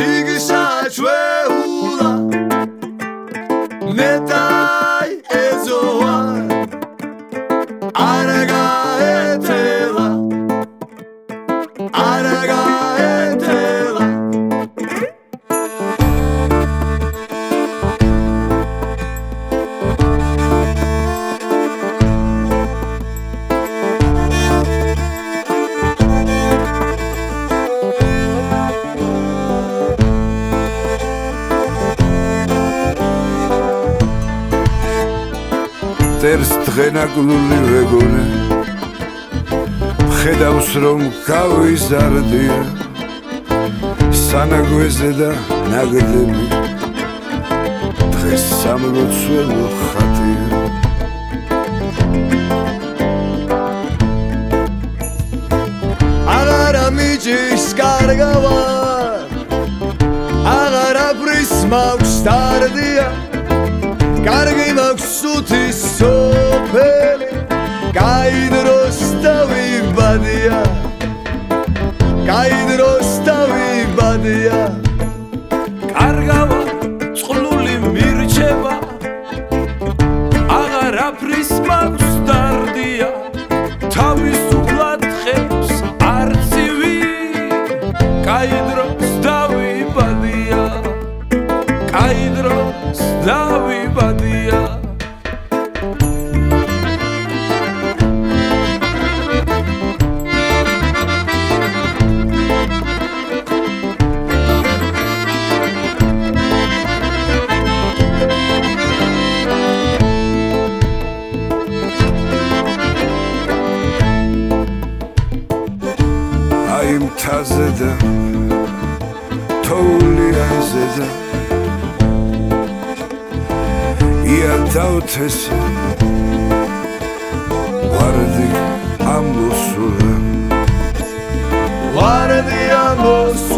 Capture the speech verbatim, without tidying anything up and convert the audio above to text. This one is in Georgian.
შიგშა ჩვეულა ნეტაი ეზოა არა გაეთელა არა გაეთელა წერს დღენაგლული ვეგონე ხედავს რომ გავიზარდია სანაგვეზე და ნაგდები დღეს სამლოცველო ხატია აღარა მიჯის კარგავარ აღარაფრის მაქვს დარდია კარგი მაქვს სუთის სოფელი გაიდროს დავიბადია გაიდროს დავიბადია კარგავა წყლული მირჩება აღარაფრის მაქვს დარდია თავისუფლად ხებს არცივი გაიდროს დავიბადია გაიდროს დავიბადია აი მთაზე და თოვლიანზე და ია დავთესე ვარდი ამოსულა ვარდი ამოსულა